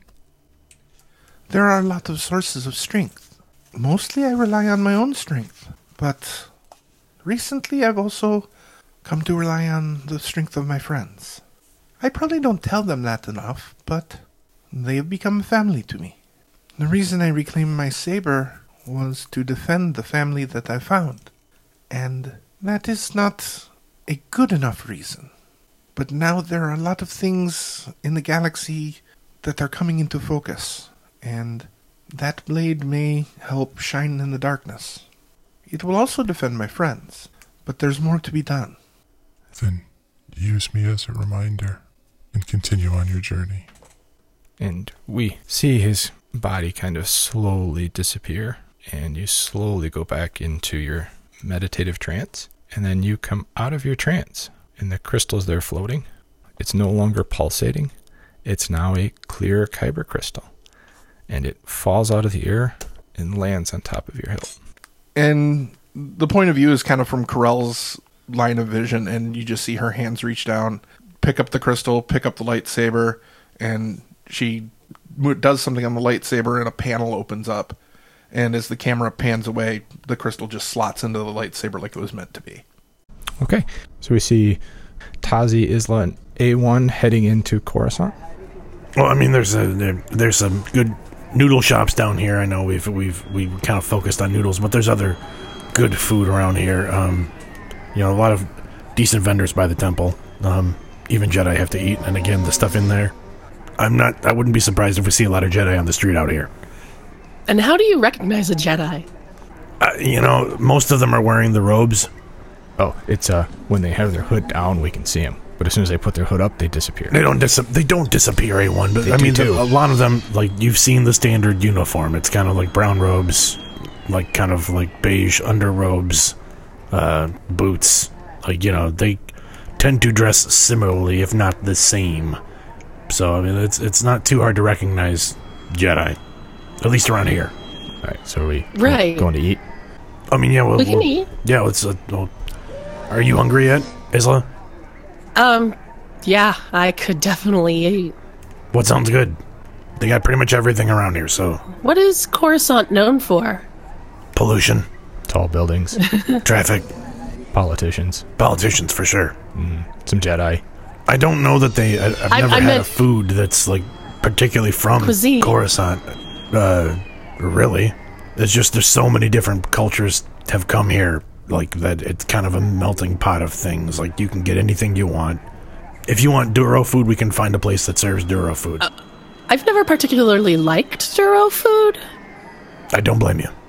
There are a lot of sources of strength. Mostly I rely on my own strength, but recently I've also come to rely on the strength of my friends. I probably don't tell them that enough, but they have become family to me. The reason I reclaimed my saber was to defend the family that I found, and that is not a good enough reason. But now there are a lot of things in the galaxy that are coming into focus, and that blade may help shine in the darkness. It will also defend my friends, but there's more to be done. Then use me as a reminder and continue on your journey. And we see his body kind of slowly disappear, and you slowly go back into your meditative trance, and then you come out of your trance, and the crystal's there floating. It's no longer pulsating. It's now a clear kyber crystal, and it falls out of the air and lands on top of your hilt. And the point of view is kind of from Corell's line of vision, and you just see her hands reach down, pick up the crystal, pick up the lightsaber, and she does something on the lightsaber, and a panel opens up. And as the camera pans away, the crystal just slots into the lightsaber like it was meant to be. Okay, so we see Tazi, Isla, and A one heading into Coruscant. Well, I mean, there's a there, there's some good noodle shops down here. I know we've we've we kind of focused on noodles, but there's other good food around here. Um, you know, a lot of decent vendors by the temple. Um, even Jedi have to eat, and again, the stuff in there. I'm not. I wouldn't be surprised if we see a lot of Jedi on the street out here. And how do you recognize a Jedi? Uh, you know, most of them are wearing the robes. Oh, it's uh when they have their hood down, we can see them. But as soon as they put their hood up, they disappear. They don't dis- They don't disappear, A one. But They I do mean, too. the, a lot of them, like you've seen the standard uniform. It's kind of like brown robes, like kind of like beige underrobes, uh, boots. Like, you know, they tend to dress similarly, if not the same. So, I mean, it's it's not too hard to recognize Jedi, at least around here. All right, so are we Right. going to eat? I mean, yeah, we'll, We can we'll- eat. Yeah, let's. Uh, well, are you hungry yet, Isla? Um, yeah, I could definitely eat. What sounds good? They got pretty much everything around here. So, What is Coruscant known for? pollution, Tall buildings, traffic, politicians, politicians for sure. some Jedi. I don't know that they. I, I've I- never I had meant a food that's like particularly from cuisine. Coruscant. Uh, really, it's just there's so many different cultures have come here. Like that, it's kind of a melting pot of things. Like you can get anything you want. If you want Duro food, we can find a place that serves Duro food. Uh, I've never particularly liked Duro food, I don't blame you.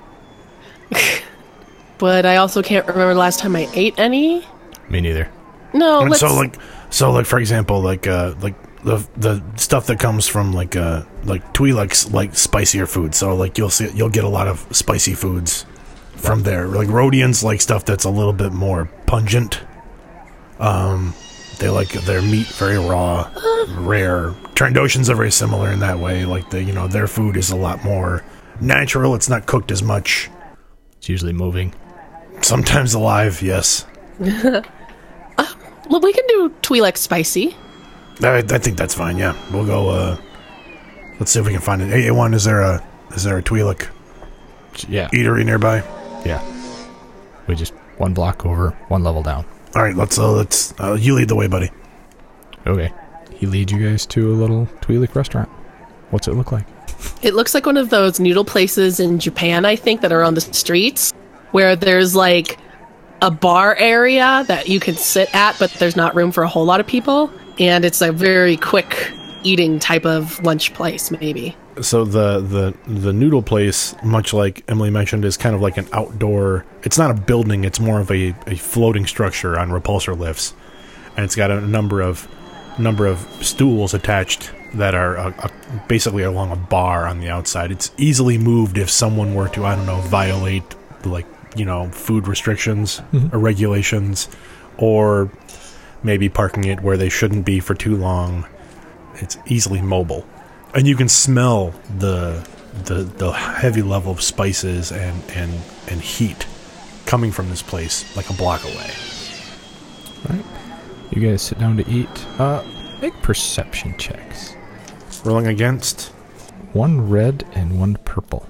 but I also can't remember the last time I ate any. Me neither. No, And let's. so like, so like for example, like uh, like the the stuff that comes from like uh like Twi'leks like spicier food. So like you'll see you'll get a lot of spicy foods from there. Like Rhodians like stuff that's a little bit more pungent. Um, they like their meat very raw, rare. Trandoshans are very similar in that way. Like the you know their food is a lot more natural. It's not cooked as much. It's usually moving. Sometimes alive, yes. Well, we can do Twi'lek spicy. I, I think that's fine. Yeah, we'll go. Uh, let's see if we can find it. A one, is there a is there a Twi'lek Yeah, eatery nearby? yeah. We just one block over, one level down. All right, let's uh, let's uh, you lead the way, buddy. Okay. He leads you guys to a little Twi'lek restaurant. What's it look like? It looks like one of those noodle places in Japan, I think, that are on the streets, where there's like a bar area that you can sit at, but there's not room for a whole lot of people. And it's a very quick eating type of lunch place, maybe. So the the the noodle place, much like Emily mentioned, is kind of like an outdoor. It's not a building; it's more of a, a floating structure on repulsor lifts, and it's got a number of number of stools attached that are uh, uh, basically along a bar on the outside. It's easily moved if someone were to, I don't know, violate like you know food restrictions or regulations, or maybe parking it where they shouldn't be for too long. It's easily mobile. And you can smell the the the heavy level of spices and, and, and heat coming from this place like a block away. All right. You guys sit down to eat. Uh, make perception checks. Rolling against? One red and one purple.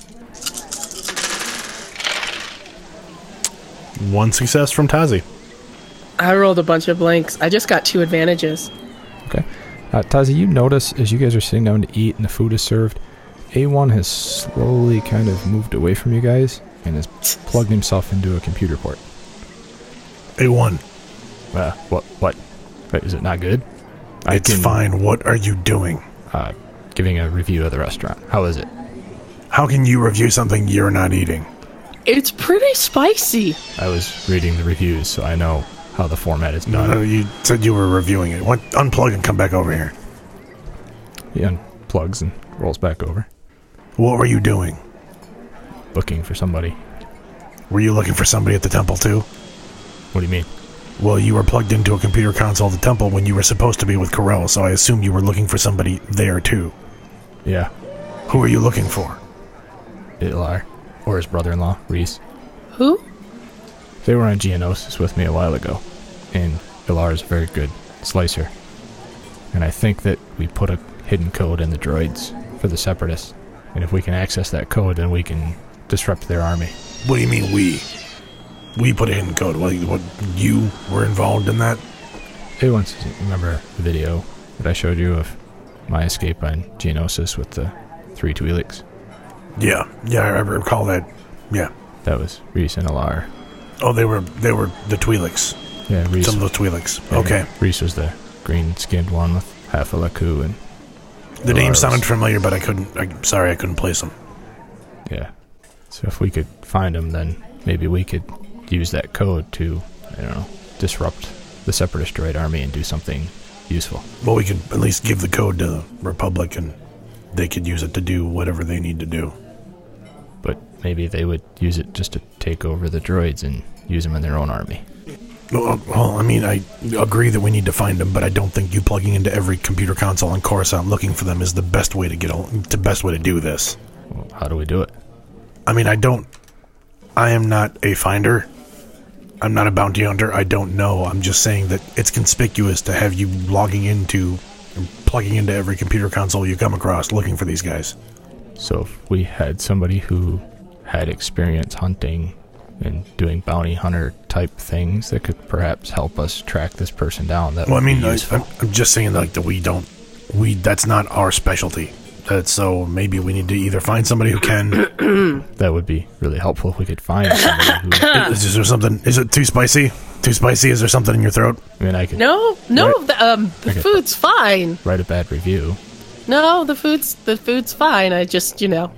One success from Tazi. I rolled a bunch of blanks. I just got two advantages. Okay. Uh, Tazi, you notice as you guys are sitting down to eat and the food is served, A one has slowly kind of moved away from you guys and has plugged himself into a computer port. A one. Uh, what? What? Wait, is it not good? It's fine. What are you doing? Uh, giving a review of the restaurant. How is it? How can you review something you're not eating? It's pretty spicy. I was reading the reviews, so I know how the format is No, done. no, you said you were reviewing it. What? Unplug and come back over here. He unplugs and rolls back over. What were you doing? Looking for somebody. Were you looking for somebody at the temple too? What do you mean? Well, you were plugged into a computer console at the temple when you were supposed to be with Corell, so I assume you were looking for somebody there too. Yeah. Who are you looking for? Ilar. Or his brother-in-law, Reese. Who? They were on Geonosis with me a while ago, and Ilar is a very good slicer. And I think that we put a hidden code in the droids for the Separatists, and if we can access that code, then we can disrupt their army. What do you mean we? We put a hidden code. What, what you were involved in that? Hey, once remember the video that I showed you of my escape on Geonosis with the three Twi'leks? Yeah, yeah, I recall that. Yeah, that was Reese and Ilar. Oh, they were they were the Twi'leks. Yeah, Reese. Some of those Twi'leks. Yeah, Okay. Reese was the green-skinned one with half a Laku, and The name Ilar sounded was- familiar, but I couldn't. I'm sorry, I couldn't place them. Yeah. So if we could find them, then maybe we could use that code to, I don't know, disrupt the Separatist droid army and do something useful. Well, we could at least give the code to the Republic, and they could use it to do whatever they need to do. But maybe they would use it just to take over the droids and use them in their own army. Well, well, I mean, I agree that we need to find them, but I don't think you plugging into every computer console on Coruscant looking for them is the best way to get a, the best way to do this. Well, how do we do it? I mean, I don't. I am not a finder. I'm not a bounty hunter. I don't know. I'm just saying that it's conspicuous to have you logging into, plugging into every computer console you come across looking for these guys. So if we had somebody who had experience hunting and doing bounty hunter type things that could perhaps help us track this person down, that well, would I mean, be I, useful. I'm, I'm just saying like that we don't. We that's not our specialty. That so maybe we need to either find somebody who can. That would be really helpful if we could find somebody who. Is, is there something? Is it too spicy? Too spicy? Is there something in your throat? I mean, I could. No, no, Right. the, um, the Okay. food's fine. Write a bad review. No, the food's the food's fine. I just, you know,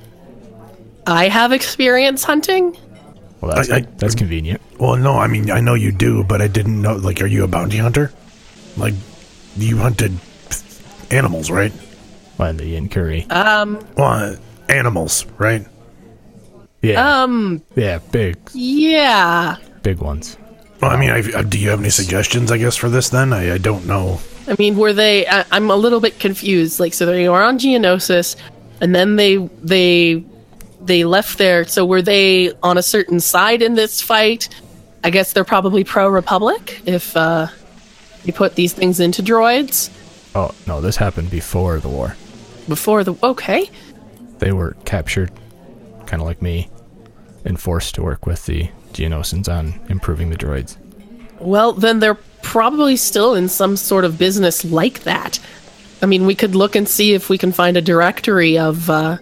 I have experience hunting. Well, that's I- I- that's convenient. Well, no, I mean I know you do, but I didn't know. Like, are you a bounty hunter? Like, you hunted animals, right? Well, the Yin Curry. Um, Well, uh, animals, right? Yeah, um, yeah, big, yeah. big ones. Well, I mean, I, uh, do you have any suggestions? I guess for this, then I, I don't know. I mean, were they? I, I'm a little bit confused. Like, so they were on Geonosis, and then they they they left there. So were they on a certain side in this fight? I guess they're probably pro-Republic if uh, you put these things into droids Oh no, this happened before the war. before the. Okay, They were captured, kind of like me, and forced to work with the Geonosians on improving the droids. well then they're probably still in some sort of business like that. I mean, we could look and see if we can find a directory of uh,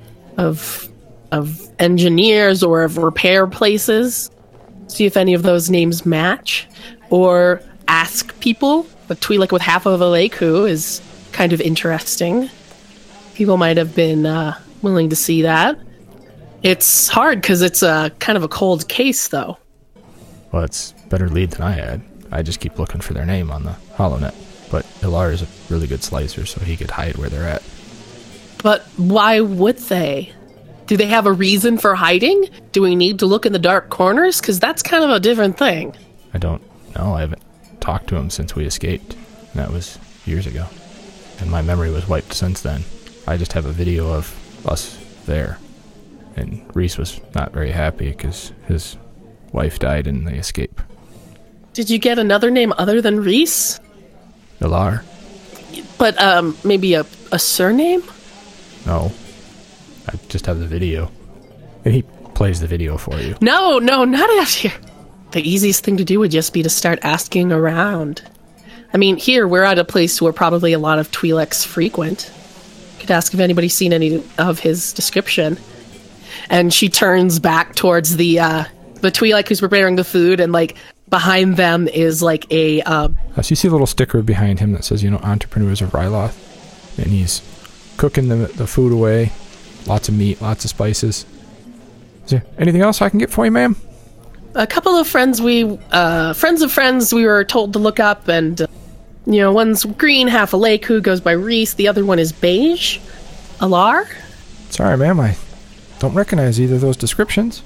of of engineers or of repair places. See if any of those names match, or ask people. But Twi'lek with half of a Leku is kind of interesting. People might have been uh, willing to see that. It's hard because it's a kind of a cold case, though. Well, it's better lead than I had. I just keep looking for their name on the HoloNet. But Ilar is a really good slicer, so he could hide where they're at. But why would they? Do they have a reason for hiding? Do we need to look in the dark corners? Because that's kind of a different thing. I don't know. I haven't talked to him since we escaped. And that was years ago. And my memory was wiped since then. I just have a video of us there. And Reese was not very happy because his wife died in the escape. Did you get another name other than Reese? Ilar? But um, maybe a, a surname? No. I just have the video. And he plays the video for you. No, no, not out here. The easiest thing to do would just be to start asking around. I mean, here we're at a place where probably a lot of Twi'leks frequent. Could ask if anybody's seen any of his description. And she turns back towards the uh, the Twi'lek who's preparing the food, and like behind them is like a. Uh, Uh, so you see a little sticker behind him that says, you know, Entrepreneurs of Ryloth. And he's cooking the, the food away. Lots of meat, lots of spices. Is there anything else I can get for you, ma'am? a couple of friends we uh, friends of friends we were told to look up, and uh, you know, one's green, half a lake, who goes by Reese. The other one is beige. Ilar. Sorry, ma'am, I don't recognize either of those descriptions.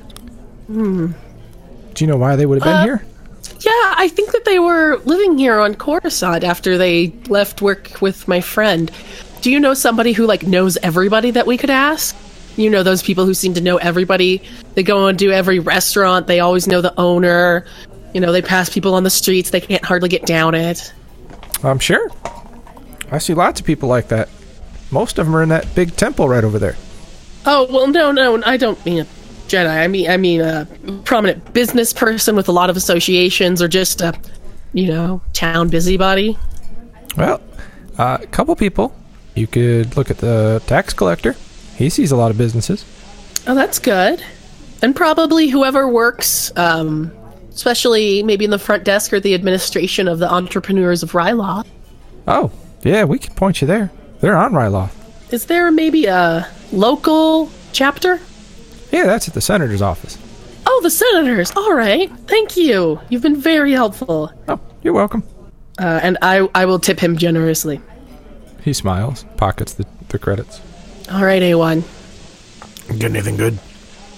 Hmm. Do you know why they would have been Uh, here? Yeah, I think that they were living here on Coruscant after they left work with my friend. Do you know somebody who, like, knows everybody that we could ask? You know, those people who seem to know everybody. They go and do every restaurant. They always know the owner. You know, they pass people on the streets. They can't hardly get down it. I'm sure. I see lots of people like that. Most of them are in that big temple right over there. Oh, well, no, no, I don't mean a Jedi. I mean, I mean a prominent business person with a lot of associations, or just a, you know, town busybody. Well, uh, a couple people. You could look at the tax collector. He sees a lot of businesses. Oh, that's good. And probably whoever works, um, especially maybe in the front desk or the administration of the Entrepreneurs of Ryloth. Oh, yeah, we could point you there. They're on Ryloth. Is there maybe a local chapter? Yeah, that's at the senator's office. Oh, the senators. All right. Thank you. You've been very helpful. Oh, you're welcome. Uh, and I, I will tip him generously. He smiles, pockets the, the credits. All right, A one. Get anything good?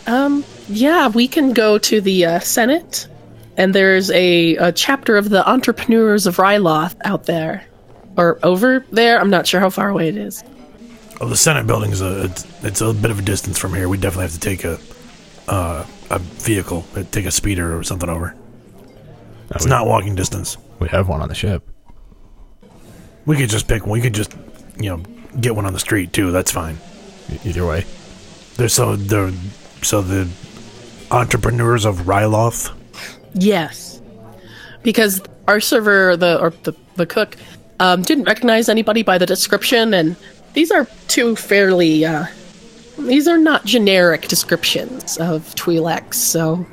Um, yeah, we can go to the uh, Senate, and there's a, a chapter of the Entrepreneurs of Ryloth out there. Or over there, I'm not sure how far away it is. Oh, the Senate building is a it's, it's a bit of a distance from here. We definitely have to take a uh, a vehicle, uh, take a speeder or something over. It's we, not walking distance. We have one on the ship. We could just pick one. We could just, you know, get one on the street too. That's fine. Either way. There's so the so the Entrepreneurs of Ryloth. Yes, because our server, the or the the cook, um, didn't recognize anybody by the description, and these are two fairly. Uh, these are not generic descriptions of Twi'leks, so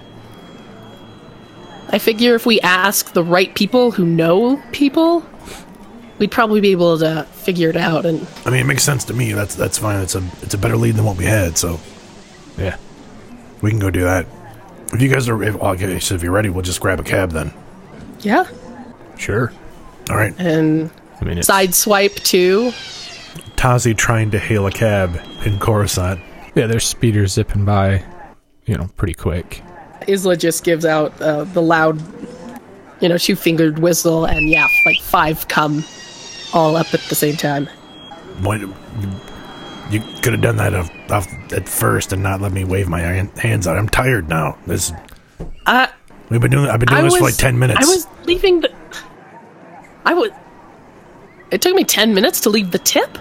I figure if we ask the right people who know people, we'd probably be able to figure it out. And I mean, it makes sense to me. That's that's fine. It's a it's a better lead than what we had. So yeah, we can go do that. If you guys are if, okay, so if you're ready, we'll just grab a cab then. yeah, Sure. All right. and I mean, it's, side swipe too. Tazi trying to hail a cab in Coruscant. yeah, there's speeders zipping by, you know, pretty quick. Isla just gives out uh, the loud, you know, two-fingered whistle, and yeah, like five come all up at the same time. Why, you could have done that off, off at first and not let me wave my hands out. I'm tired now. This Uh, we've been doing. I've been doing I this for was- like ten minutes. I was leaving the... I was... It took me ten minutes to leave the tip?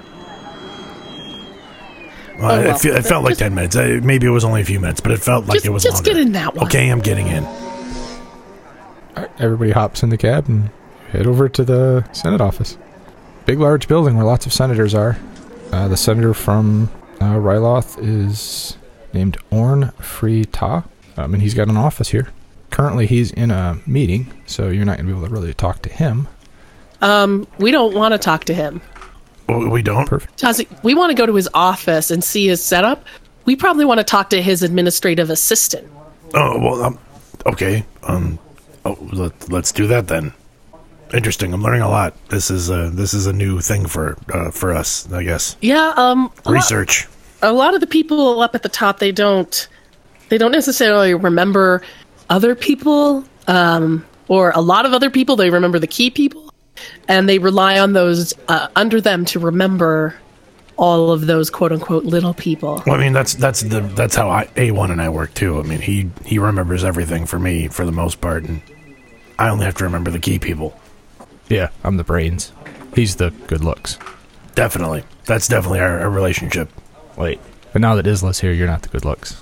Well, oh, it, well. fe- it felt like ten minutes. Uh, Maybe it was only a few minutes, but it felt like Just- it was just longer. get in that one. Okay, I'm getting in. All right, everybody hops in the cab and head over to the Senate office. Big, large building where lots of senators are. Uh, the senator from uh, Ryloth is named Orn Free Ta, um, and he's got an office here. Currently, he's in a meeting, so you're not going to be able to really talk to him. Um, we don't want to talk to him. Oh, we don't? Perfect. Tazi, we want to go to his office and see his setup. We probably want to talk to his administrative assistant. Oh, well, um, okay. Um, oh, let, let's do that then. Interesting. I'm learning a lot. This is uh, this is a new thing for uh, for us, I guess. Yeah, um... a lot- Research. a lot of the people up at the top, they don't they don't necessarily remember other people, um, or a lot of other people. They remember the key people, and they rely on those uh, under them to remember all of those quote unquote little people. Well, I mean, that's that's the that's how I, A one and I work too. I mean, he he remembers everything for me for the most part, and I only have to remember the key people. Yeah, I'm the brains. He's the good looks. Definitely, that's definitely our, our relationship. Wait, but now that Isla's here, you're not the good looks.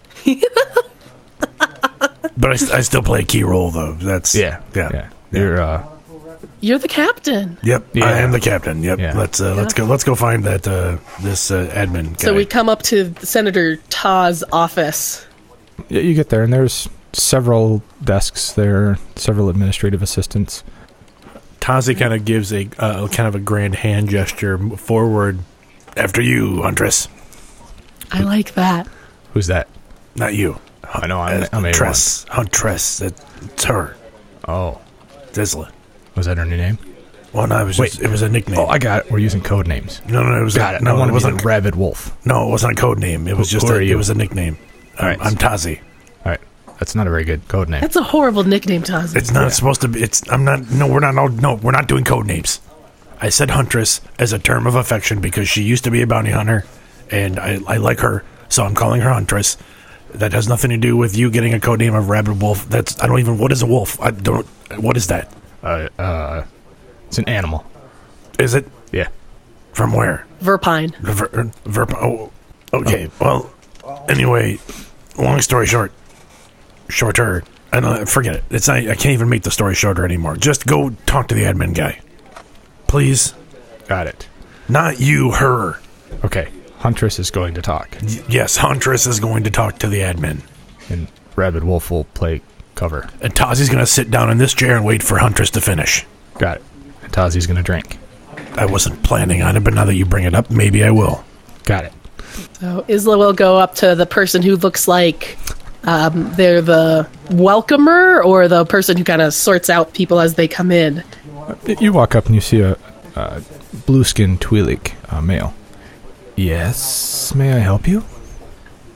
But I, st- I still play a key role, though. That's Yeah, yeah. yeah. You're uh, You're the captain. Yep, Yeah. I am the captain. Yep. Yeah. Let's uh, let's go. Let's go find that uh, this uh, admin guy. So we come up to Senator Ta's office. yeah, you get there, and there's several desks there, several administrative assistants. Tazi kind of gives a uh, kind of a grand hand gesture forward. After you, Huntress. I like that. Who's that? Not you. I know, I'm, Uh, I'm A one. Huntress. Huntress. It's her. Oh, Disla. was that her new name? Well, no, it was just, Wait. it was a nickname. Oh, I got it. We're using code names. no, no, it was Got a, it. No, I want it to be wasn't. the Rabid Wolf. No, it wasn't a code name. It was Who- just who a, are it you? was a nickname. All right. Um, I'm Tazi. All right, that's not a very good code name. That's a horrible nickname, Tazi. It's not supposed to be. It's. I'm not. No, we're not. No, no, we're not doing code names. I said Huntress as a term of affection because she used to be a bounty hunter, and I, I like her, so I'm calling her Huntress. That has nothing to do with you getting a code name of Rabid Wolf. That's. I don't even. What is a wolf? I don't. What is that? Uh, uh, it's an animal. Is it Yeah. from where? Verpine. Ver, ver, oh, okay. Well, anyway, long story short, shorter. I don't forget it. It's not, I can't even make the story shorter anymore. Just go talk to the admin guy, please. Got it. Not you, her. Okay. Huntress is going to talk, Y- yes, Huntress is going to talk to the admin, and Rabid Wolf will play cover. and Tazi's going to sit down in this chair and wait for Huntress to finish. Got it. And Tazi's going to drink. I wasn't planning on it, but now that you bring it up, maybe I will. Got it. So Isla will go up to the person who looks like um, they're the welcomer or the person who kind of sorts out people as they come in. You walk up and you see a, a blue-skinned Twi'lek uh, male. Yes, may I help you?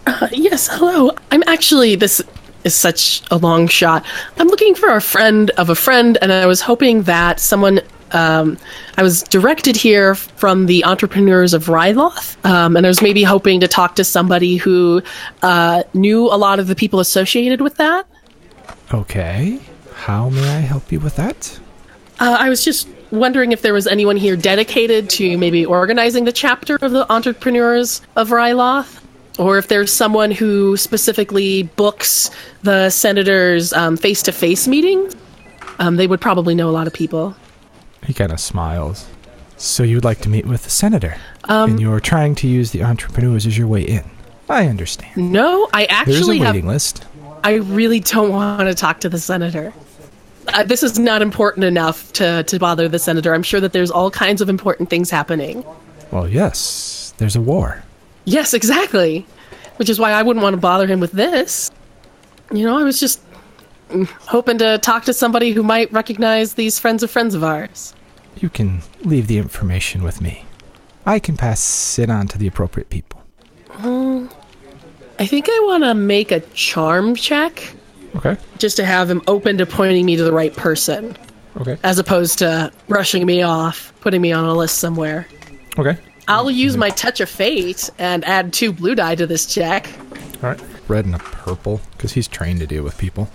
Uh, yes, hello. I'm actually, this is such a long shot. I'm looking for a friend of a friend, and I was hoping that someone, um, I was directed here from the Entrepreneurs of Ryloth, um, and I was maybe hoping to talk to somebody who uh, knew a lot of the people associated with that. Okay. How may I help you with that? Uh, I was just wondering if there was anyone here dedicated to maybe organizing the chapter of the Entrepreneurs of Ryloth, or if there's someone who specifically books the senators' um, face-to-face meetings. Um, they would probably know a lot of people. He kind of smiles. So you would like to meet with the senator, um, and you're trying to use the entrepreneurs as your way in. I understand. No, I actually There's a waiting have, list. I really don't want to talk to the senator. Uh, this is not important enough to, to bother the senator. I'm sure that there's all kinds of important things happening. Well, yes, there's a war. Yes, exactly. Which is why I wouldn't want to bother him with this. You know, I was just hoping to talk to somebody who might recognize these friends of friends of ours. You can leave the information with me. I can pass it on to the appropriate people. Um, I think I want to make a charm check. Okay. Just to have him open to pointing me to the right person. Okay. As opposed to brushing me off, putting me on a list somewhere. Okay. I'll use my touch of fate and add two blue die to this check. All right. Red and a purple, because he's trained to deal with people.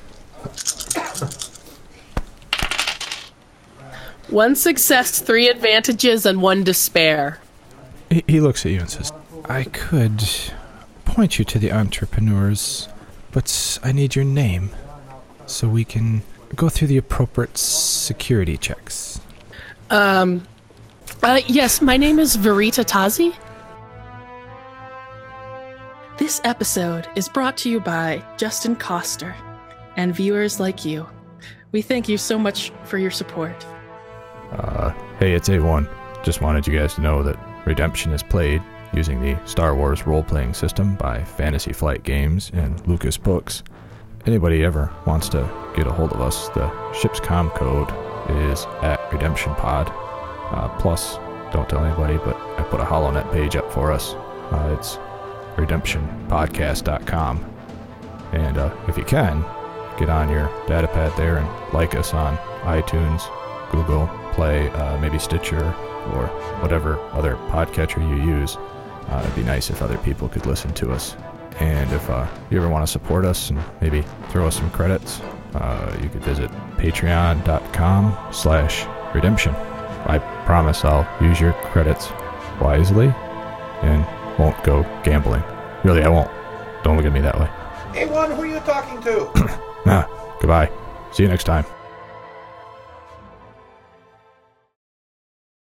One success, three advantages, and one despair. He, he looks at you and says, I could point you to the entrepreneurs, but I need your name so we can go through the appropriate security checks. Um, uh, yes, my name is Verita Tazi. This episode is brought to you by Justin Coster and viewers like you. We thank you so much for your support. Uh, hey, it's A one. Just wanted you guys to know that Redemption is played using the Star Wars role-playing system by Fantasy Flight Games and Lucas Books. Anybody ever wants to get a hold of us, the ship's comm code is at Redemption Pod. Uh, plus, don't tell anybody, but I put a HoloNet page up for us. Uh, it's redemption podcast dot com. And uh, if you can, get on your datapad there and like us on iTunes, Google Play, uh, maybe Stitcher, or whatever other podcatcher you use. Uh, it'd be nice if other people could listen to us. And if uh, you ever want to support us and maybe throw us some credits, uh, you could visit patreon dot com slash redemption. I promise I'll use your credits wisely and won't go gambling. Really, I won't. Don't look at me that way. Hey, one, who are you talking to? Ah, goodbye. See you next time.